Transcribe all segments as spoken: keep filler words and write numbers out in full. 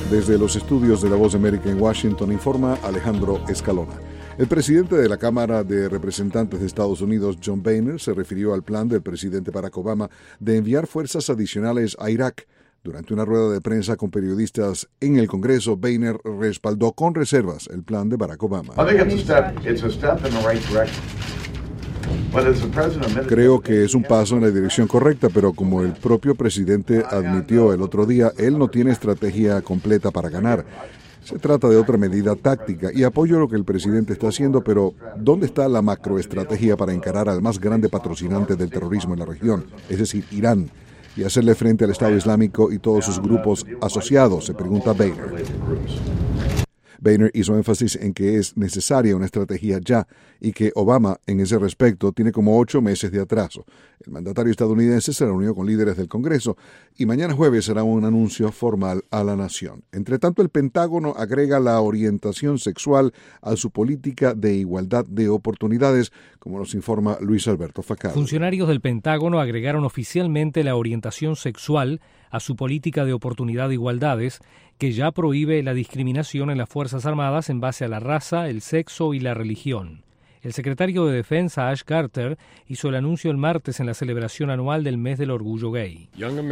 Desde los estudios de La Voz de América en Washington informa Alejandro Escalona. El presidente de la Cámara de Representantes de Estados Unidos, John Boehner, se refirió al plan del presidente Barack Obama de enviar fuerzas adicionales a Irak. Durante una rueda de prensa con periodistas en el Congreso, Boehner respaldó con reservas el plan de Barack Obama. Creo que es un paso en la dirección correcta, pero como el propio presidente admitió el otro día, él no tiene estrategia completa para ganar. Se trata de otra medida táctica y apoyo lo que el presidente está haciendo, pero ¿dónde está la macroestrategia para encarar al más grande patrocinante del terrorismo en la región, es decir, Irán, y hacerle frente al Estado Islámico y todos sus grupos asociados?, se pregunta Boehner. Boehner hizo énfasis en que es necesaria una estrategia ya y que Obama, en ese respecto, tiene como ocho meses de atraso. El mandatario estadounidense se reunió con líderes del Congreso y mañana jueves hará un anuncio formal a la nación. Entre tanto, el Pentágono agrega la orientación sexual a su política de igualdad de oportunidades, como nos informa Luis Alberto Facal. Funcionarios del Pentágono agregaron oficialmente la orientación sexual a su política de oportunidad de igualdades, que ya prohíbe la discriminación en las Fuerzas Armadas en base a la raza, el sexo y la religión. El secretario de Defensa, Ash Carter, hizo el anuncio el martes en la celebración anual del mes del orgullo gay.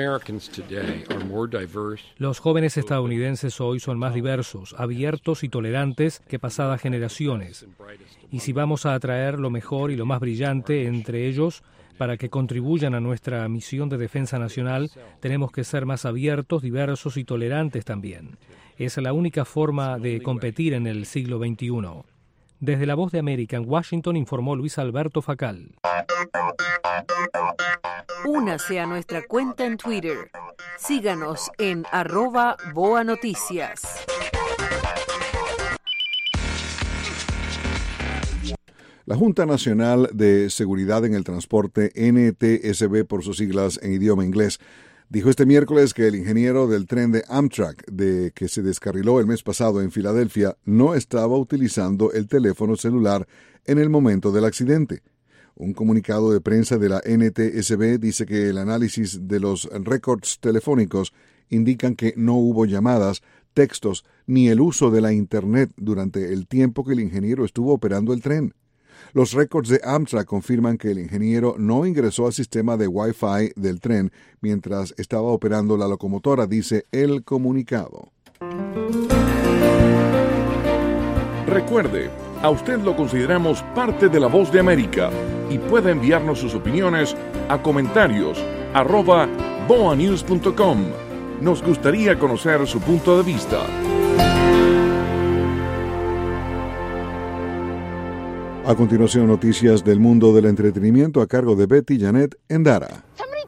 Los jóvenes estadounidenses hoy son más diversos, abiertos y tolerantes que pasadas generaciones. Y si vamos a atraer lo mejor y lo más brillante entre ellos para que contribuyan a nuestra misión de defensa nacional, tenemos que ser más abiertos, diversos y tolerantes también. Es la única forma de competir en el siglo veintiuno. Desde La Voz de América en Washington informó Luis Alberto Facal. Únase a nuestra cuenta en Twitter. Síganos en arroba Boa Noticias. La Junta Nacional de Seguridad en el Transporte, N T S B por sus siglas en idioma inglés, dijo este miércoles que el ingeniero del tren de Amtrak, de que se descarriló el mes pasado en Filadelfia, no estaba utilizando el teléfono celular en el momento del accidente. Un comunicado de prensa de la N T S B dice que el análisis de los récords telefónicos indican que no hubo llamadas, textos ni el uso de la Internet durante el tiempo que el ingeniero estuvo operando el tren. Los récords de Amtrak confirman que el ingeniero no ingresó al sistema de Wi-Fi del tren mientras estaba operando la locomotora, dice el comunicado. Recuerde, a usted lo consideramos parte de La Voz de América y puede enviarnos sus opiniones a comentarios arroba boa news punto com. Nos gustaría conocer su punto de vista. A continuación, noticias del mundo del entretenimiento a cargo de Betty Janet Endara.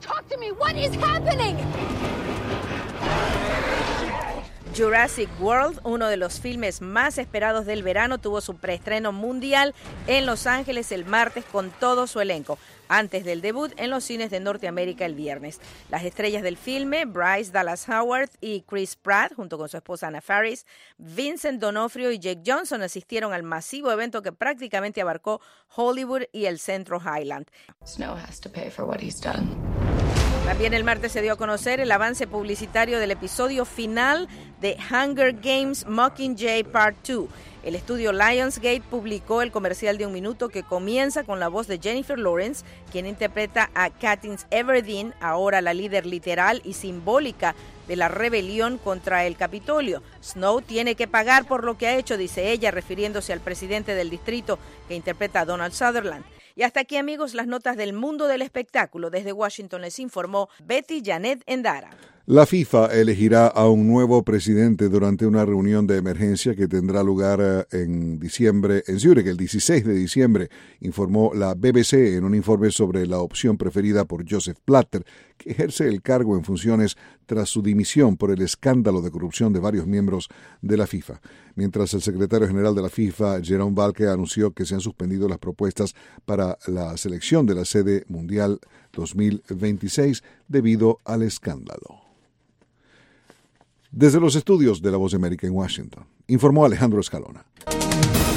Jurassic World, uno de los filmes más esperados del verano, tuvo su preestreno mundial en Los Ángeles el martes con todo su elenco, antes del debut en los cines de Norteamérica el viernes. Las estrellas del filme, Bryce Dallas Howard y Chris Pratt, junto con su esposa Anna Faris, Vincent D'Onofrio y Jake Johnson, asistieron al masivo evento que prácticamente abarcó Hollywood y el Centro Highland. Snow has to pay for what he's done. También el martes se dio a conocer el avance publicitario del episodio final de Hunger Games Mockingjay Part dos. El estudio Lionsgate publicó el comercial de un minuto que comienza con la voz de Jennifer Lawrence, quien interpreta a Katniss Everdeen, ahora la líder literal y simbólica de la rebelión contra el Capitolio. Snow tiene que pagar por lo que ha hecho, dice ella, refiriéndose al presidente del distrito que interpreta a Donald Sutherland. Y hasta aquí, amigos, las notas del mundo del espectáculo. Desde Washington les informó Betty Janet Endara. La FIFA elegirá a un nuevo presidente durante una reunión de emergencia que tendrá lugar en diciembre en Zúrich, el dieciséis de diciembre, informó la B B C en un informe sobre la opción preferida por Joseph Blatter, que ejerce el cargo en funciones tras su dimisión por el escándalo de corrupción de varios miembros de la FIFA. Mientras el secretario general de la FIFA, Jerome Valcke, anunció que se han suspendido las propuestas para la selección de la sede mundial dos mil veintiséis debido al escándalo. Desde los estudios de La Voz de América en Washington, informó Alejandro Escalona.